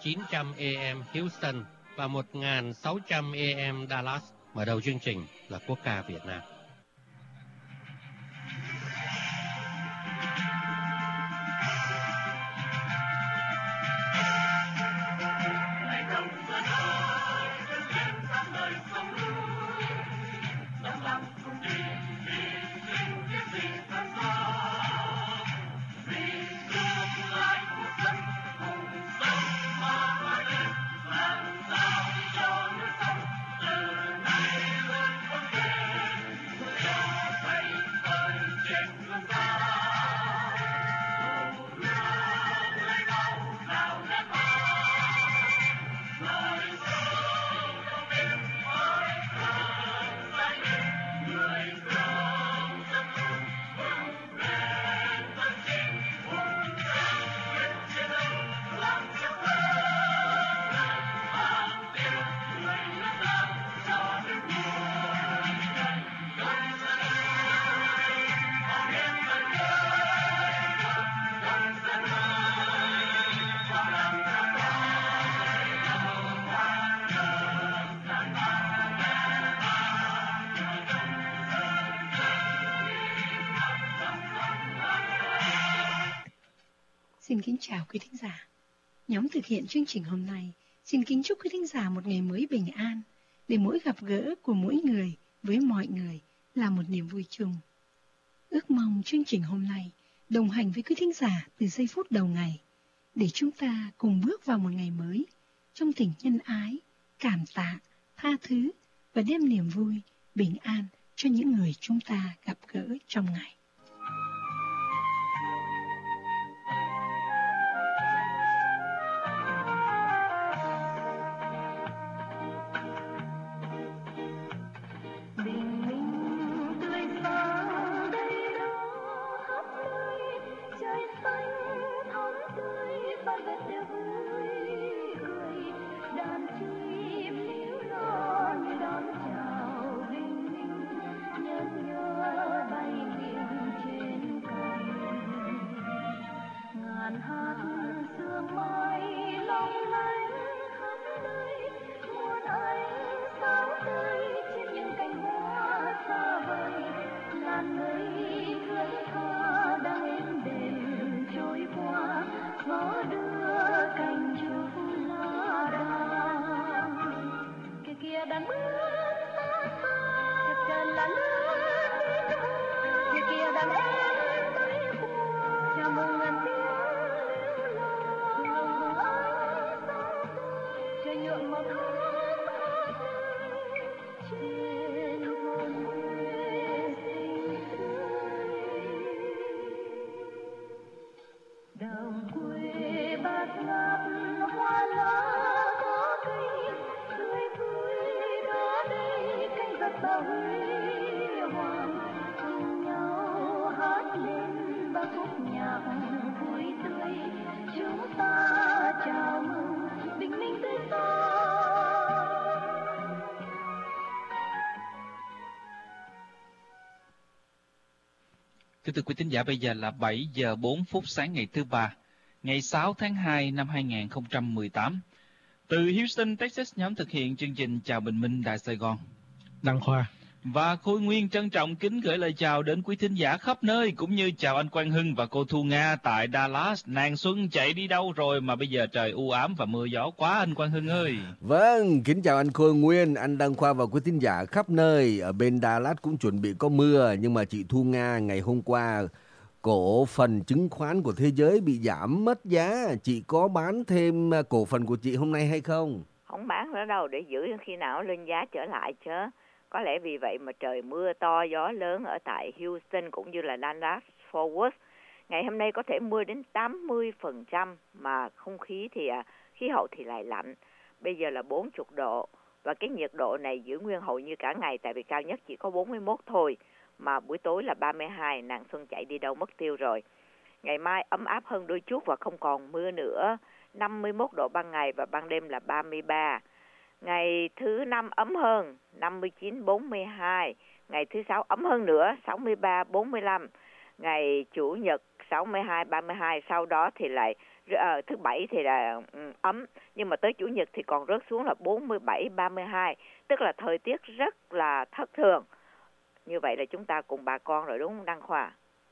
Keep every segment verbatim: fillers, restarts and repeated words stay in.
chín trăm A M Houston và một nghìn sáu trăm A M Dallas. Mở đầu chương trình là quốc ca Việt Nam. Xin kính chào quý thính giả. Nhóm thực hiện chương trình hôm nay xin kính chúc quý thính giả một ngày mới bình an, để mỗi gặp gỡ của mỗi người với mọi người là một niềm vui chung. Ước mong chương trình hôm nay đồng hành với quý thính giả từ giây phút đầu ngày, để chúng ta cùng bước vào một ngày mới trong tình nhân ái, cảm tạ, tha thứ và đem niềm vui, bình an cho những người chúng ta gặp gỡ trong ngày. Thưa quý tín giả, bây giờ là bảy giờ bốn phút sáng ngày thứ ba, ngày sáu tháng hai năm hai nghìn không trăm mười tám. Từ Houston, Texas, nhóm thực hiện chương trình Chào Bình Minh Đài Sài Gòn, Đăng Khoa và Khôi Nguyên trân trọng kính gửi lời chào đến quý thính giả khắp nơi, cũng như chào anh Quang Hưng và cô Thu Nga tại Dallas. Nàng xuân chạy đi đâu rồi mà bây giờ trời u ám và mưa gió quá anh Quang Hưng ơi? Vâng, kính chào anh Khôi Nguyên, anh Đăng Khoa và quý thính giả khắp nơi. Ở bên Dallas cũng chuẩn bị có mưa, nhưng mà chị Thu Nga ngày hôm qua cổ phần chứng khoán của thế giới bị giảm mất giá. Chị có bán thêm cổ phần của chị hôm nay hay không? Không bán nữa đâu, để giữ khi nào lên giá trở lại chứ. Có lẽ vì vậy mà trời mưa to, gió lớn ở tại Houston cũng như là Dallas, Fort Worth. Ngày hôm nay có thể mưa đến tám mươi phần trăm, mà không khí thì khí hậu thì lại lạnh. Bây giờ là bốn mươi độ, và cái nhiệt độ này giữ nguyên hầu như cả ngày, tại vì cao nhất chỉ có bốn mươi mốt thôi, mà buổi tối là ba mươi hai, nàng xuân chạy đi đâu mất tiêu rồi. Ngày mai ấm áp hơn đôi chút và không còn mưa nữa, năm mươi mốt độ ban ngày và ban đêm là ba mươi ba. Ngày thứ năm ấm hơn, năm mươi chín, bốn mươi hai. Ngày thứ sáu ấm hơn nữa, sáu mươi ba, bốn mươi lăm. Ngày chủ nhật sáu mươi hai, ba mươi hai. Sau đó thì lại À, thứ bảy thì là um, ấm, nhưng mà tới chủ nhật thì còn rớt xuống là bốn mươi bảy ba mươi hai, tức là thời tiết rất là thất thường. Như vậy là chúng ta cùng bà con rồi đúng không Đăng Khoa?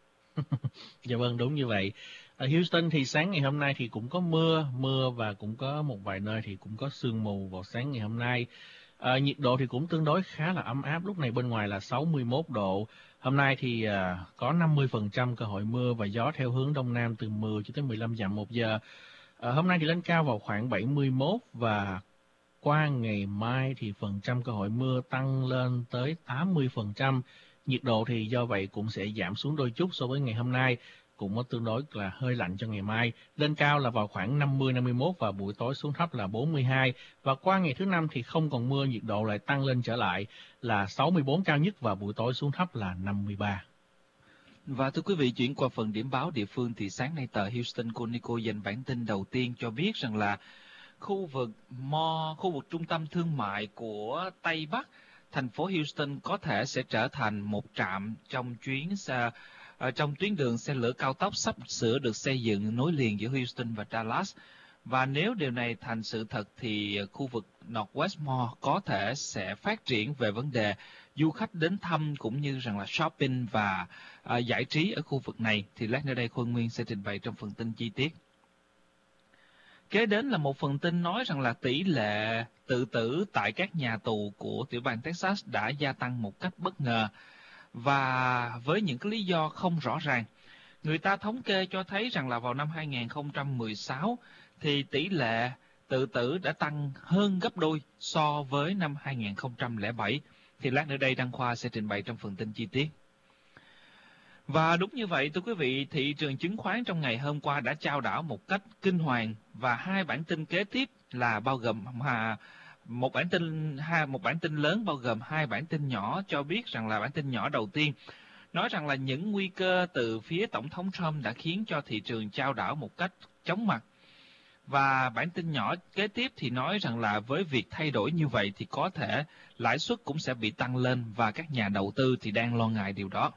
Dạ vâng, đúng như vậy. Ở Houston thì sáng ngày hôm nay thì cũng có mưa, mưa và cũng có một vài nơi thì cũng có sương mù vào sáng ngày hôm nay. À, nhiệt độ thì cũng tương đối khá là ấm áp, lúc này bên ngoài là sáu mươi mốt độ. Hôm nay thì à, có năm mươi phần trăm cơ hội mưa và gió theo hướng đông nam từ mười cho tới mười lăm dặm một giờ. À, hôm nay thì lên cao vào khoảng bảy mươi mốt và qua ngày mai thì phần trăm cơ hội mưa tăng lên tới tám mươi phần trăm. Nhiệt độ thì do vậy cũng sẽ giảm xuống đôi chút so với ngày hôm nay, cũng có tương đối là hơi lạnh cho ngày mai. Lên cao là vào khoảng năm mươi năm mươi mốt và buổi tối xuống thấp là bốn mươi hai. Và qua ngày thứ năm thì không còn mưa, nhiệt độ lại tăng lên trở lại là sáu mươi bốn cao nhất và buổi tối xuống thấp là năm mươi ba. Và thưa quý vị, chuyển qua phần điểm báo địa phương thì sáng nay tờ Houston Chronicle dành bản tin đầu tiên cho biết rằng là khu vực Mo, khu vực trung tâm thương mại của Tây Bắc, thành phố Houston có thể sẽ trở thành một trạm trong chuyến xe, trong tuyến đường xe lửa cao tốc sắp sửa được xây dựng nối liền giữa Houston và Dallas. Và nếu điều này thành sự thật thì khu vực Northwest Mall có thể sẽ phát triển về vấn đề du khách đến thăm cũng như rằng là shopping và uh, giải trí ở khu vực này. Thì lát nữa đây Khôi Nguyên sẽ trình bày trong phần tin chi tiết. Kế đến là một phần tin nói rằng là tỷ lệ tự tử tại các nhà tù của tiểu bang Texas đã gia tăng một cách bất ngờ và với những cái lý do không rõ ràng. Người ta thống kê cho thấy rằng là vào năm hai nghìn không trăm mười sáu thì tỷ lệ tự tử đã tăng hơn gấp đôi so với năm hai nghìn không trăm lẻ bảy. Thì lát nữa đây Đăng Khoa sẽ trình bày trong phần tin chi tiết. Và đúng như vậy thưa quý vị, thị trường chứng khoán trong ngày hôm qua đã chao đảo một cách kinh hoàng và hai bản tin kế tiếp là bao gồm à, một bản tin hai một bản tin lớn bao gồm hai bản tin nhỏ cho biết rằng là bản tin nhỏ đầu tiên nói rằng là những nguy cơ từ phía tổng thống Trump đã khiến cho thị trường chao đảo một cách chóng mặt. Và bản tin nhỏ kế tiếp thì nói rằng là với việc thay đổi như vậy thì có thể lãi suất cũng sẽ bị tăng lên và các nhà đầu tư thì đang lo ngại điều đó.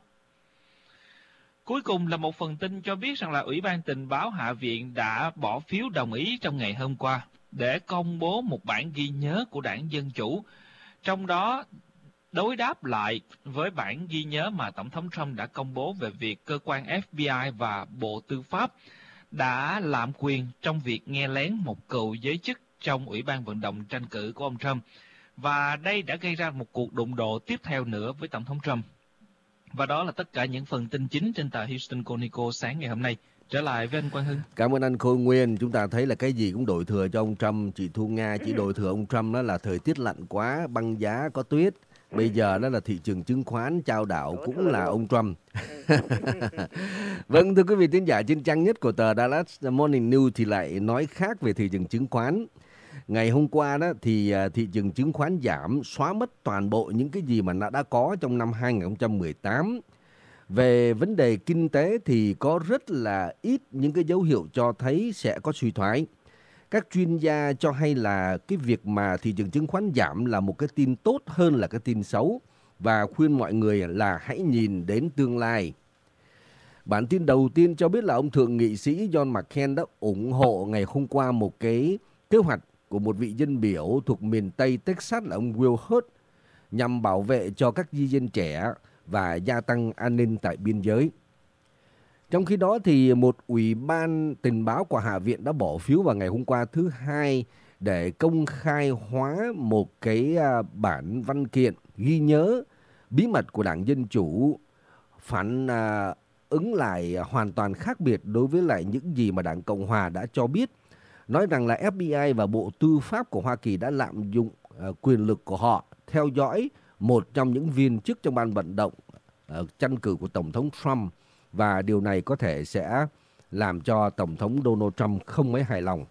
Cuối cùng là một phần tin cho biết rằng là Ủy ban Tình báo Hạ viện đã bỏ phiếu đồng ý trong ngày hôm qua để công bố một bản ghi nhớ của Đảng Dân Chủ, trong đó đối đáp lại với bản ghi nhớ mà Tổng thống Trump đã công bố về việc cơ quan F B I và Bộ Tư pháp đã lạm quyền trong việc nghe lén một cựu giới chức trong Ủy ban vận động tranh cử của ông Trump. Và đây đã gây ra một cuộc đụng độ tiếp theo nữa với Tổng thống Trump. Và đó là tất cả những phần tin chính trên tờ Houston Chronicle sáng ngày hôm nay. Trở lại với anh Quang Hưng. Cảm ơn anh Khôi Nguyên. Chúng ta thấy là cái gì cũng đổi thừa cho ông Trump. Chị Thu Nga chỉ đổi thừa ông Trump đó là thời tiết lạnh quá, băng giá, có tuyết. Bây giờ đó là thị trường chứng khoán chao đảo cũng là ông Trump. Vâng, thưa quý vị thính giả, trên trang nhất của tờ Dallas Morning News thì lại nói khác về thị trường chứng khoán. Ngày hôm qua đó thì thị trường chứng khoán giảm, xóa mất toàn bộ những cái gì mà nó đã có trong năm hai nghìn không trăm mười tám. Về vấn đề kinh tế thì có rất là ít những cái dấu hiệu cho thấy sẽ có suy thoái. Các chuyên gia cho hay là cái việc mà thị trường chứng khoán giảm là một cái tin tốt hơn là cái tin xấu và khuyên mọi người là hãy nhìn đến tương lai. Bản tin đầu tiên cho biết là ông thượng nghị sĩ John McCain đã ủng hộ ngày hôm qua một cái kế hoạch của một vị dân biểu thuộc miền Tây Texas là ông Will Hurt nhằm bảo vệ cho các di dân trẻ và gia tăng an ninh tại biên giới. Trong khi đó thì một ủy ban tình báo của Hạ viện đã bỏ phiếu vào ngày hôm qua thứ Hai để công khai hóa một cái bản văn kiện ghi nhớ bí mật của Đảng Dân Chủ, phản à, ứng lại hoàn toàn khác biệt đối với lại những gì mà Đảng Cộng Hòa đã cho biết, nói rằng là F B I và Bộ Tư pháp của Hoa Kỳ đã lạm dụng uh, quyền lực của họ theo dõi một trong những viên chức trong ban vận động uh, tranh cử của Tổng thống Trump, và điều này có thể sẽ làm cho Tổng thống Donald Trump không mấy hài lòng.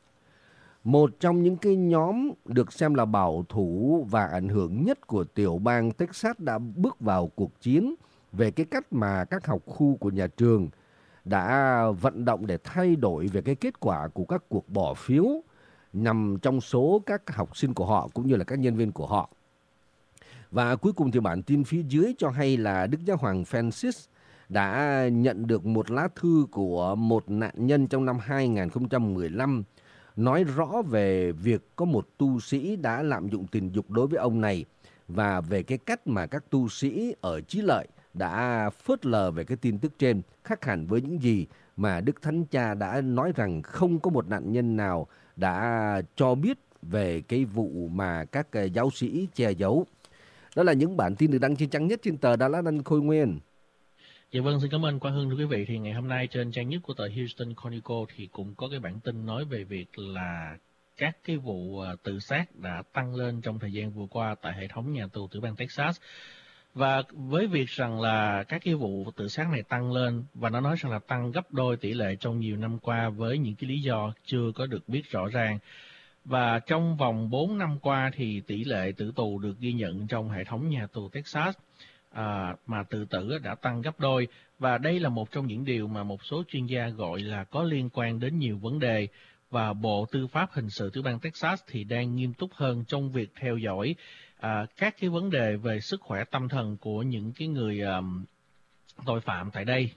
Một trong những cái nhóm được xem là bảo thủ và ảnh hưởng nhất của tiểu bang Texas đã bước vào cuộc chiến về cái cách mà các học khu của nhà trường đã vận động để thay đổi về cái kết quả của các cuộc bỏ phiếu nằm trong số các học sinh của họ cũng như là các nhân viên của họ. Và cuối cùng thì bản tin phía dưới cho hay là Đức Giáo hoàng Francis đã nhận được một lá thư của một nạn nhân trong năm hai nghìn không trăm mười lăm nói rõ về việc có một tu sĩ đã lạm dụng tình dục đối với ông này và về cái cách mà các tu sĩ ở Chí Lợi đã phớt lờ về cái tin tức trên, khác hẳn với những gì mà Đức Thánh Cha đã nói rằng không có một nạn nhân nào đã cho biết về cái vụ mà các giáo sĩ che giấu. Đó là những bản tin được đăng trên trang nhất trên tờ Đà Lạt Khôi Nguyên. Dạ vâng, xin cảm ơn Quang Hưng. Thưa quý vị, thì ngày hôm nay trên trang nhất của tờ Houston Chronicle thì cũng có cái bản tin nói về việc là các cái vụ tự sát đã tăng lên trong thời gian vừa qua tại hệ thống nhà tù tiểu bang Texas. Và với việc rằng là các cái vụ tự sát này tăng lên, và nó nói rằng là tăng gấp đôi tỷ lệ trong nhiều năm qua với những cái lý do chưa có được biết rõ ràng. Và trong vòng bốn năm qua thì tỷ lệ tử tù được ghi nhận trong hệ thống nhà tù Texas à, mà tự tử đã tăng gấp đôi. Và đây là một trong những điều mà một số chuyên gia gọi là có liên quan đến nhiều vấn đề. Và Bộ Tư pháp Hình sự tiểu bang Texas thì đang nghiêm túc hơn trong việc theo dõi à, các cái vấn đề về sức khỏe tâm thần của những cái người à, tội phạm tại đây.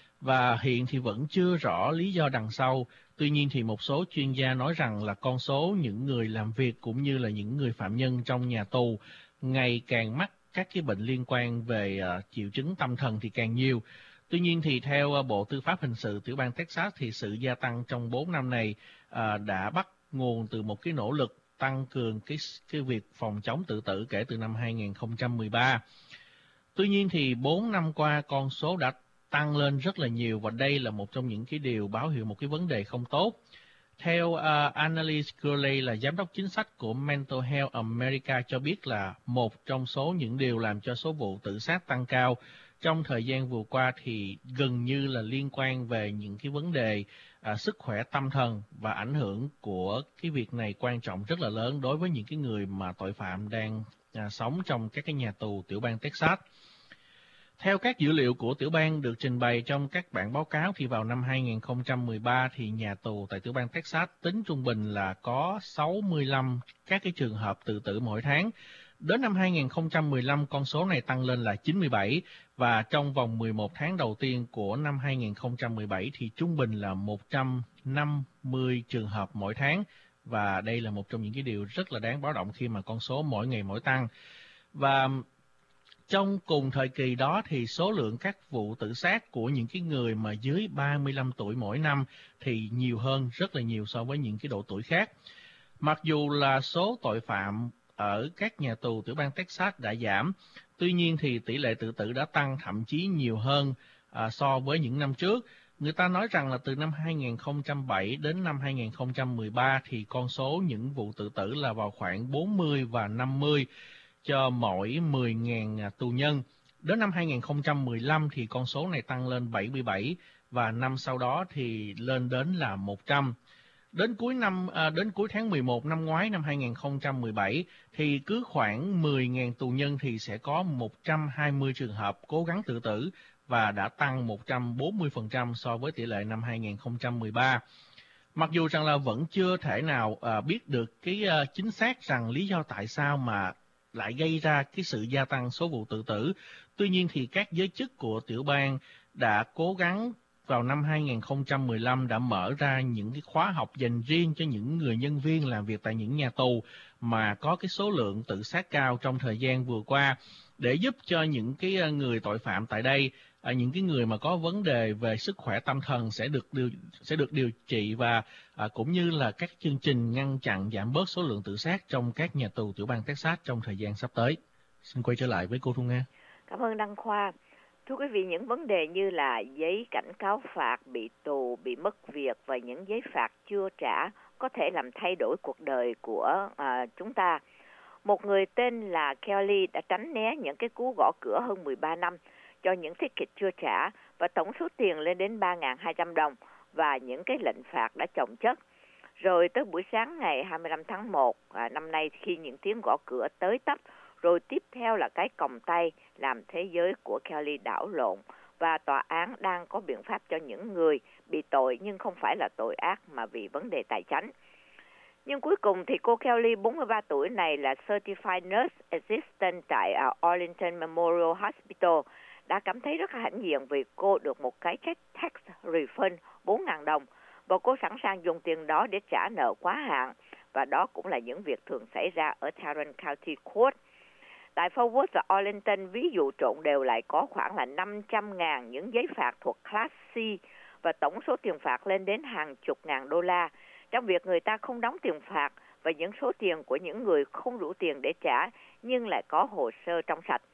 Và hiện thì vẫn chưa rõ lý do đằng sau. Tuy nhiên thì một số chuyên gia nói rằng là con số những người làm việc cũng như là những người phạm nhân trong nhà tù ngày càng mắc các cái bệnh liên quan về uh, triệu chứng tâm thần thì càng nhiều. Tuy nhiên thì theo uh, Bộ Tư pháp Hình sự tiểu bang Texas thì sự gia tăng trong bốn năm này uh, đã bắt nguồn từ một cái nỗ lực tăng cường cái, cái việc phòng chống tự tử kể từ năm hai nghìn không trăm mười ba. Tuy nhiên thì bốn năm qua con số đã tăng lên rất là nhiều, và đây là một trong những cái điều báo hiệu một cái vấn đề không tốt. Theo uh, Annalise Gurley là giám đốc chính sách của Mental Health America cho biết là một trong số những điều làm cho số vụ tự sát tăng cao trong thời gian vừa qua thì gần như là liên quan về những cái vấn đề uh, sức khỏe tâm thần, và ảnh hưởng của cái việc này quan trọng rất là lớn đối với những cái người mà tội phạm đang uh, sống trong các cái nhà tù tiểu bang Texas. Theo các dữ liệu của tiểu bang được trình bày trong các bản báo cáo thì vào năm hai nghìn không trăm mười ba thì nhà tù tại tiểu bang Texas tính trung bình là có sáu mươi lăm các cái trường hợp tự tử mỗi tháng. Đến năm hai nghìn không trăm mười lăm con số này tăng lên là chín mươi bảy, và trong vòng mười một tháng đầu tiên của năm hai nghìn không trăm mười bảy thì trung bình là một trăm năm mươi trường hợp mỗi tháng, và đây là một trong những cái điều rất là đáng báo động khi mà con số mỗi ngày mỗi tăng. Và trong cùng thời kỳ đó thì số lượng các vụ tự sát của những cái người mà dưới ba mươi lăm tuổi mỗi năm thì nhiều hơn rất là nhiều so với những cái độ tuổi khác. Mặc dù là số tội phạm ở các nhà tù tiểu bang Texas đã giảm, tuy nhiên thì tỷ lệ tự tử đã tăng, thậm chí nhiều hơn à, so với những năm trước. Người ta nói rằng là từ năm hai nghìn không trăm bảy đến năm hai nghìn không trăm mười ba thì con số những vụ tự tử là vào khoảng bốn mươi và năm mươi cho mỗi mười nghìn tù nhân. Đến năm hai nghìn không trăm mười lăm thì con số này tăng lên bảy mươi bảy, và năm sau đó thì lên đến là một trăm. Đến cuối năm à, đến cuối tháng mười một năm ngoái năm hai nghìn không trăm mười bảy thì cứ khoảng mười nghìn tù nhân thì sẽ có một trăm hai mươi trường hợp cố gắng tự tử, và đã tăng một trăm bốn mươi phần trăm so với tỷ lệ năm hai nghìn không trăm mười ba. Mặc dù rằng là vẫn chưa thể nào à, biết được cái à, chính xác rằng lý do tại sao mà lại gây ra cái sự gia tăng số vụ tự tử. Tuy nhiên thì các giới chức của tiểu bang đã cố gắng vào năm hai nghìn không trăm mười lăm đã mở ra những cái khóa học dành riêng cho những người nhân viên làm việc tại những nhà tù mà có cái số lượng tự sát cao trong thời gian vừa qua, để giúp cho những cái người tội phạm tại đây, những cái người mà có vấn đề về sức khỏe tâm thần sẽ được điều, sẽ được điều trị, và à, cũng như là các chương trình ngăn chặn giảm bớt số lượng tự sát trong các nhà tù tiểu bang Texas trong thời gian sắp tới. Xin quay trở lại với cô Thu Nga. Cảm ơn Đăng Khoa. Thưa quý vị, những vấn đề như là giấy cảnh cáo phạt, bị tù, bị mất việc và những giấy phạt chưa trả có thể làm thay đổi cuộc đời của à, chúng ta. Một người tên là Kelly đã tránh né những cái cú gõ cửa hơn mười ba năm cho những ticket chưa trả, và tổng số tiền lên đến ba nghìn hai trăm đồng, và những cái lệnh phạt đã chồng chất. Rồi tới buổi sáng ngày hai mươi lăm tháng một à, năm nay, khi những tiếng gõ cửa tới tấp, rồi tiếp theo là cái còng tay làm thế giới của Kelly đảo lộn, và tòa án đang có biện pháp cho những người bị tội nhưng không phải là tội ác mà vì vấn đề tài chánh. Nhưng cuối cùng thì cô Kelly, bốn mươi ba tuổi này, là Certified Nurse Assistant tại uh, Arlington Memorial Hospital, đã cảm thấy rất hãnh diện vì cô được một cái check tax refund bốn nghìn đồng và cô sẵn sàng dùng tiền đó để trả nợ quá hạn, và đó cũng là những việc thường xảy ra ở Tarrant County Court. Tại Fort Worth và Arlington, ví dụ trộn đều lại có khoảng là năm trăm ngàn những giấy phạt thuộc Class C và tổng số tiền phạt lên đến hàng chục ngàn đô la. Trong việc người ta không đóng tiền phạt và những số tiền của những người không đủ tiền để trả nhưng lại có hồ sơ trong sạch.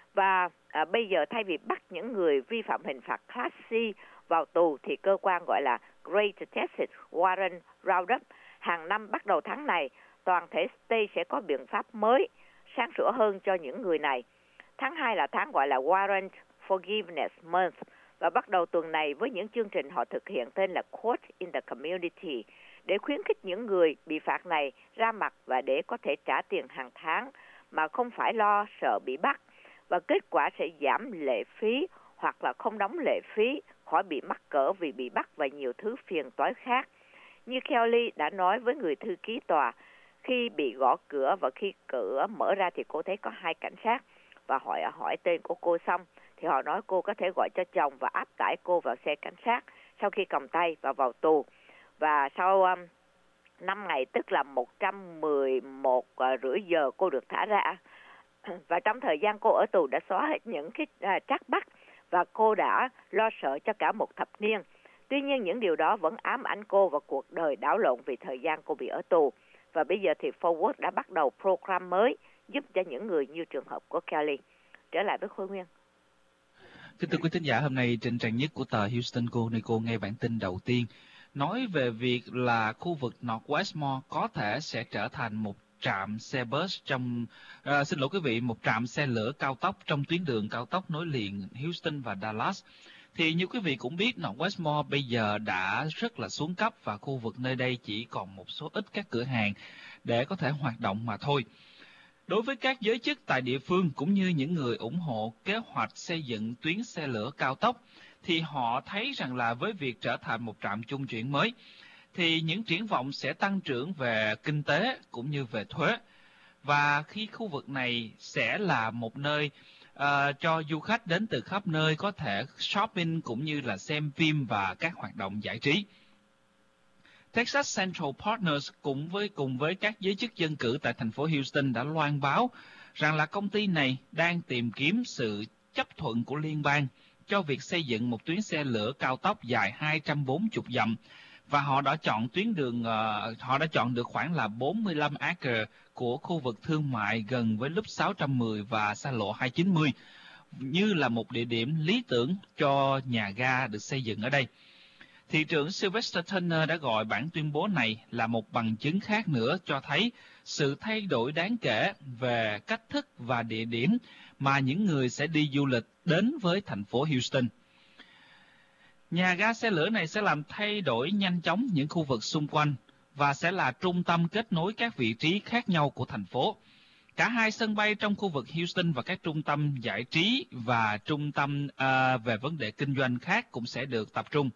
Và à, bây giờ thay vì bắt những người vi phạm hình phạt Class C vào tù thì cơ quan gọi là Great Texas Warrant Roundup hàng năm bắt đầu tháng này, toàn thể state sẽ có biện pháp mới sáng sủa hơn cho những người này. Tháng hai là tháng gọi là Warrant Forgiveness Month và bắt đầu tuần này với những chương trình họ thực hiện tên là Court in the Community để khuyến khích những người bị phạt này ra mặt và để có thể trả tiền hàng tháng mà không phải lo sợ bị bắt, và kết quả sẽ giảm lệ phí hoặc là không đóng lệ phí, khỏi bị mắc cỡ vì bị bắt và nhiều thứ phiền toái khác. Như Kelly đã nói với người thư ký tòa, khi bị gõ cửa và khi cửa mở ra thì cô thấy có hai cảnh sát và hỏi hỏi tên của cô xong thì họ nói cô có thể gọi cho chồng và áp tải cô vào xe cảnh sát sau khi cầm tay và vào tù. Và sau um, năm ngày, tức là một trăm mười một uh, rưỡi giờ, cô được thả ra. Và trong thời gian cô ở tù đã xóa hết những cái uh, trắc bắt và cô đã lo sợ cho cả một thập niên. Tuy nhiên những điều đó vẫn ám ảnh cô và cuộc đời đảo lộn vì thời gian cô bị ở tù. Và bây giờ thì Fort Worth đã bắt đầu program mới giúp cho những người như trường hợp của Kelly. Trở lại với Khôi Nguyên. Kính thưa quý thính giả, hôm nay trên trang nhất của tờ Houston Chronicle nghe bản tin đầu tiên nói về việc là khu vực North Westmore có thể sẽ trở thành một trạm xe bus trong, à, xin lỗi quý vị, một trạm xe lửa cao tốc trong tuyến đường cao tốc nối liền Houston và Dallas. Thì như quý vị cũng biết, North Westmore bây giờ đã rất là xuống cấp và khu vực nơi đây chỉ còn một số ít các cửa hàng để có thể hoạt động mà thôi. Đối với các giới chức tại địa phương cũng như những người ủng hộ kế hoạch xây dựng tuyến xe lửa cao tốc, thì họ thấy rằng là với việc trở thành một trạm trung chuyển mới, thì những triển vọng sẽ tăng trưởng về kinh tế cũng như về thuế. Và khi khu vực này sẽ là một nơi uh, cho du khách đến từ khắp nơi có thể shopping cũng như là xem phim và các hoạt động giải trí. Texas Central Partners cùng với cùng với các giới chức dân cử tại thành phố Houston đã loan báo rằng là công ty này đang tìm kiếm sự chấp thuận của liên bang cho việc xây dựng một tuyến xe lửa cao tốc dài hai trăm bốn mươi dặm, và họ đã chọn tuyến đường uh, họ đã chọn được khoảng là bốn mươi lăm acre của khu vực thương mại gần với Loop sáu trăm mười và xa lộ hai chín mươi như là một địa điểm lý tưởng cho nhà ga được xây dựng ở đây. Thị trưởng Sylvester Turner đã gọi bản tuyên bố này là một bằng chứng khác nữa cho thấy sự thay đổi đáng kể về cách thức và địa điểm mà những người sẽ đi du lịch đến với thành phố Houston. Nhà ga xe lửa này sẽ làm thay đổi nhanh chóng những khu vực xung quanh và sẽ là trung tâm kết nối các vị trí khác nhau của thành phố. Cả hai sân bay trong khu vực Houston và các trung tâm giải trí và trung tâm uh, về vấn đề kinh doanh khác cũng sẽ được tập trung.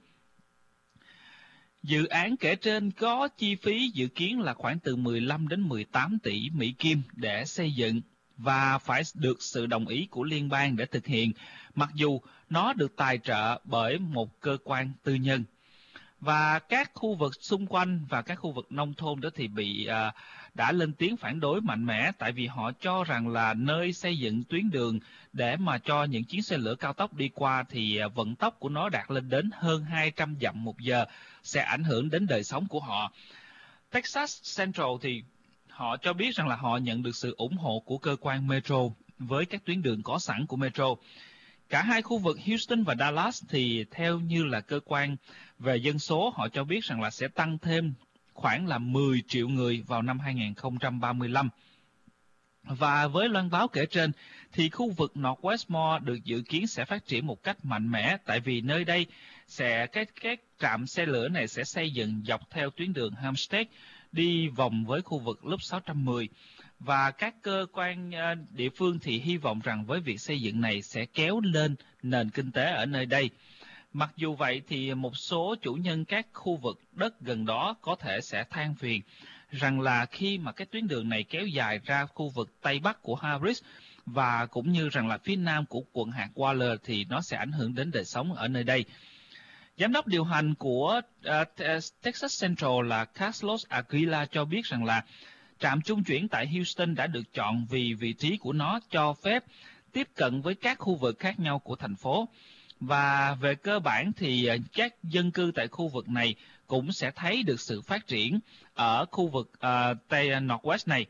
Dự án kể trên có chi phí dự kiến là khoảng từ mười lăm đến mười tám tỷ Mỹ Kim để xây dựng và phải được sự đồng ý của liên bang để thực hiện, mặc dù nó được tài trợ bởi một cơ quan tư nhân. Và các khu vực xung quanh và các khu vực nông thôn đó thì bị uh, đã lên tiếng phản đối mạnh mẽ, tại vì họ cho rằng là nơi xây dựng tuyến đường để mà cho những chuyến xe lửa cao tốc đi qua thì uh, vận tốc của nó đạt lên đến hơn hai trăm dặm một giờ, sẽ ảnh hưởng đến đời sống của họ. Texas Central thì họ cho biết rằng là họ nhận được sự ủng hộ của cơ quan Metro với các tuyến đường có sẵn của Metro. Cả hai khu vực Houston và Dallas thì theo như là cơ quan về dân số, họ cho biết rằng là sẽ tăng thêm khoảng là mười triệu người vào năm hai không ba lăm. Và với loan báo kể trên thì khu vực North Westmore được dự kiến sẽ phát triển một cách mạnh mẽ, tại vì nơi đây sẽ các các trạm xe lửa này sẽ xây dựng dọc theo tuyến đường Hampstead đi vòng với khu vực Loop sáu trăm mười. Và các cơ quan địa phương thì hy vọng rằng với việc xây dựng này sẽ kéo lên nền kinh tế ở nơi đây. Mặc dù vậy thì một số chủ nhân các khu vực đất gần đó có thể sẽ than phiền rằng là khi mà cái tuyến đường này kéo dài ra khu vực Tây Bắc của Harris và cũng như rằng là phía nam của quận hạt Waller thì nó sẽ ảnh hưởng đến đời sống ở nơi đây. Giám đốc điều hành của uh, Texas Central là Carlos Aguila cho biết rằng là trạm trung chuyển tại Houston đã được chọn vì vị trí của nó cho phép tiếp cận với các khu vực khác nhau của thành phố. Và về cơ bản thì các dân cư tại khu vực này cũng sẽ thấy được sự phát triển ở khu vực uh, Tây Northwest này.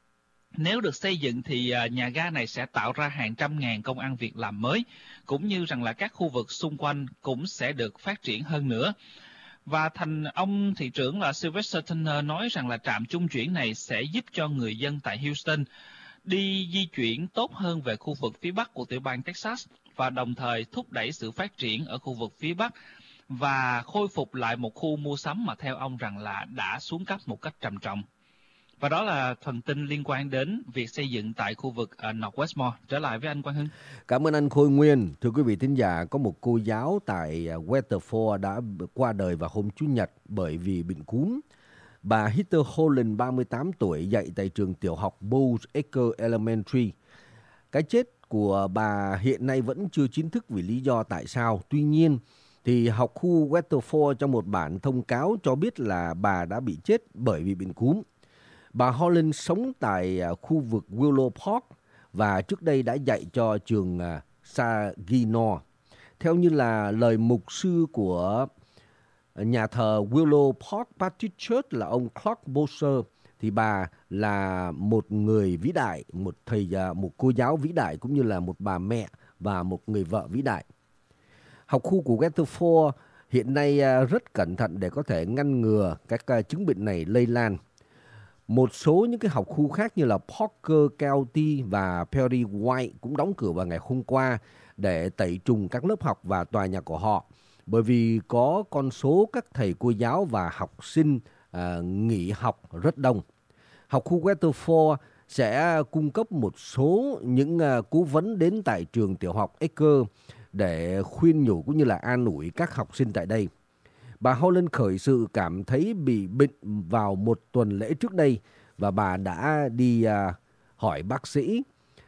Nếu được xây dựng thì uh, nhà ga này sẽ tạo ra hàng trăm ngàn công ăn việc làm mới, cũng như rằng là các khu vực xung quanh cũng sẽ được phát triển hơn nữa. Và thành ông thị trưởng là Sylvester Turner nói rằng là trạm trung chuyển này sẽ giúp cho người dân tại Houston đi di chuyển tốt hơn về khu vực phía bắc của tiểu bang Texas và đồng thời thúc đẩy sự phát triển ở khu vực phía bắc và khôi phục lại một khu mua sắm mà theo ông rằng là đã xuống cấp một cách trầm trọng. Và đó là phần tin liên quan đến việc xây dựng tại khu vực uh, Northwest Mall. Trở lại với anh Quang Hưng. Cảm ơn anh Khôi Nguyên. Thưa quý vị thính giả, có một cô giáo tại Weatherford đã qua đời vào hôm Chủ nhật bởi vì bệnh cúm. Bà Heather Holland, ba mươi tám tuổi, dạy tại trường tiểu học Bowes Acre Elementary. Cái chết của bà hiện nay vẫn chưa chính thức vì lý do tại sao. Tuy nhiên, thì học khu Weatherford trong một bản thông cáo cho biết là bà đã bị chết bởi vì bệnh cúm. Bà Holland sống tại khu vực Willow Park và trước đây đã dạy cho trường Saginaw. Theo như là lời mục sư của nhà thờ Willow Park Baptist Church là ông Clark Bowser, thì bà là một người vĩ đại, một thầy, một cô giáo vĩ đại cũng như là một bà mẹ và một người vợ vĩ đại. Học khu của Weatherford hiện nay rất cẩn thận để có thể ngăn ngừa các chứng bệnh này lây lan. Một số những cái học khu khác như là Parker County và Perry White cũng đóng cửa vào ngày hôm qua để tẩy trùng các lớp học và tòa nhà của họ, bởi vì có con số các thầy cô giáo và học sinh à, nghỉ học rất đông. Học khu Weatherford sẽ cung cấp một số những uh, cố vấn đến tại trường tiểu học Acre để khuyên nhủ cũng như là an ủi các học sinh tại đây. Bà Holland khởi sự cảm thấy bị bệnh vào một tuần lễ trước đây và bà đã đi uh, hỏi bác sĩ.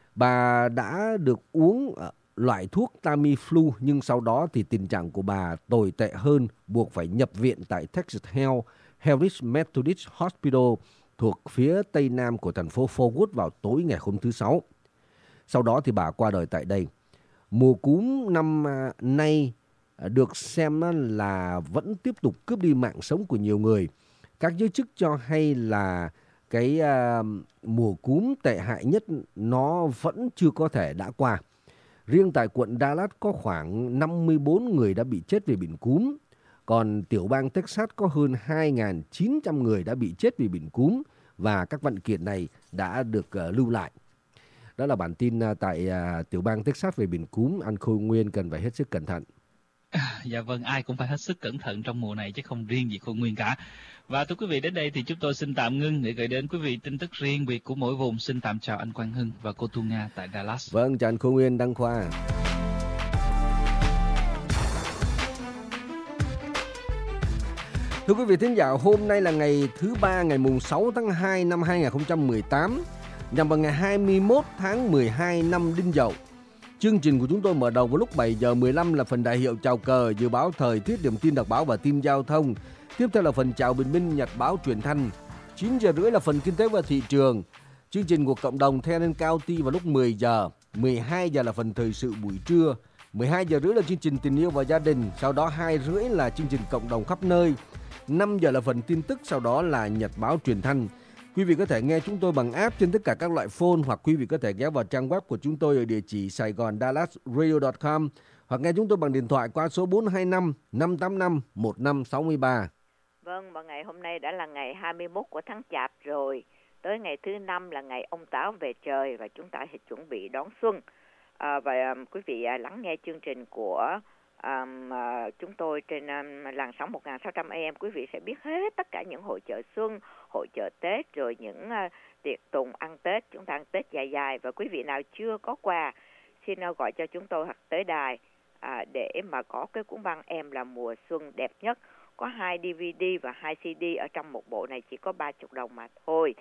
Bà đã được uống uh, loại thuốc Tamiflu, nhưng sau đó thì tình trạng của bà tồi tệ hơn, buộc phải nhập viện tại Texas Health Harris Methodist Hospital thuộc phía tây nam của thành phố Fort Worth vào tối ngày hôm thứ Sáu. Sau đó thì bà qua đời tại đây. Mùa cúm năm nay được xem là vẫn tiếp tục cướp đi mạng sống của nhiều người. Các giới chức cho hay là cái uh, mùa cúm tệ hại nhất nó vẫn chưa có thể đã qua. Riêng tại quận Dallas có khoảng năm mươi bốn người đã bị chết vì bệnh cúm. Còn tiểu bang Texas có hơn hai nghìn chín trăm người đã bị chết vì bệnh cúm và các văn kiện này đã được uh, lưu lại. Đó là bản tin uh, tại uh, tiểu bang Texas về bệnh cúm. Anh Khôi Nguyên cần phải hết sức cẩn thận. À, dạ vâng, ai cũng phải hết sức cẩn thận trong mùa này chứ không riêng gì Khôi Nguyên cả. Và thưa quý vị, đến đây thì chúng tôi xin tạm ngưng để gửi đến quý vị tin tức riêng biệt của mỗi vùng. Xin tạm chào anh Quang Hưng và cô Thu Nga tại Dallas. Vâng, chào anh Khôi Nguyên, Đăng Khoa. Thưa quý vị thính giả, hôm nay là ngày thứ ba, ngày mùng sáu tháng hai năm hai nghìn không trăm mười tám, nhằm vào ngày hai mươi mốt tháng mười hai năm Đinh Dậu. Chương trình của chúng tôi mở đầu vào lúc bảy giờ mười lăm là phần đại hiệu chào cờ, dự báo thời tiết, điểm tin đặc báo và tin giao thông. Tiếp theo là phần chào bình minh, nhật báo truyền thanh. chín giờ rưỡi là phần kinh tế và thị trường. Chương trình của cộng đồng Tennant County vào lúc mười giờ. mười hai giờ là phần thời sự buổi trưa. mười hai giờ rưỡi là chương trình tình yêu và gia đình. Sau đó hai rưỡi là chương trình cộng đồng khắp nơi. năm giờ là phần tin tức, sau đó là nhật báo truyền thanh. Quý vị có thể nghe chúng tôi bằng app trên tất cả các loại phone, hoặc quý vị có thể ghé vào trang web của chúng tôi ở địa chỉ saigon dallas radio chấm com, hoặc nghe chúng tôi bằng điện thoại qua số bốn hai năm năm tám năm một năm sáu ba. Vâng, và ngày hôm nay đã là ngày hai mươi mốt của tháng Chạp rồi. Tới ngày thứ năm là ngày ông Táo về trời và chúng ta sẽ chuẩn bị đón xuân. À, và um, quý vị uh, lắng nghe chương trình của um, uh, chúng tôi trên um, làn sóng một nghìn sáu trăm A M. Quý vị sẽ biết hết tất cả những hội chợ xuân, hội chợ Tết, rồi những uh, tiệc tùng ăn Tết. Chúng ta ăn Tết dài dài. Và quý vị nào chưa có quà, xin uh, gọi cho chúng tôi hoặc tới đài uh, để mà có cái cuốn băng Em là mùa xuân đẹp nhất. Có hai D V D và hai C D ở trong một bộ này, chỉ có ba mươi đồng mà thôi.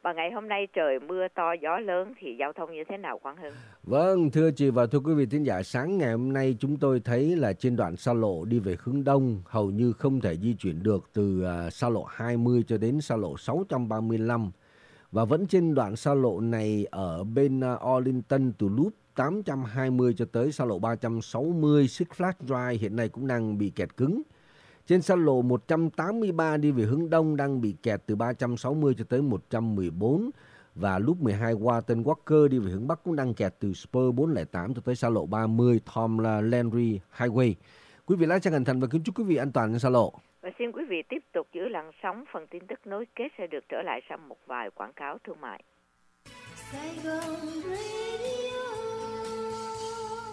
Và ngày hôm nay trời mưa to gió lớn thì giao thông như thế nào Quang Hưng? Vâng, thưa chị và thưa quý vị thính giả, sáng ngày hôm nay chúng tôi thấy là trên đoạn xa lộ đi về hướng đông hầu như không thể di chuyển được từ uh, xa lộ hai mươi cho đến xa lộ sáu trăm ba mươi lăm. Và vẫn trên đoạn xa lộ này ở bên uh, Arlington từ loop tám trăm hai mươi cho tới xa lộ ba trăm sáu mươi Six Flags Drive hiện nay cũng đang bị kẹt cứng. Trên xa lộ một trăm tám mươi ba đi về hướng đông đang bị kẹt từ ba trăm sáu mươi cho tới một trăm mười bốn. Và loop mười hai Walton Walker đi về hướng bắc cũng đang kẹt từ Spur bốn không tám cho tới xa lộ ba mươi Tom Landry Highway. Quý vị lái xe cẩn thận và kính chúc quý vị an toàn trên xa lộ. Và xin quý vị tiếp tục giữ làn sóng, phần tin tức nối kết sẽ được trở lại sau một vài quảng cáo thương mại. Sài Gòn Radio.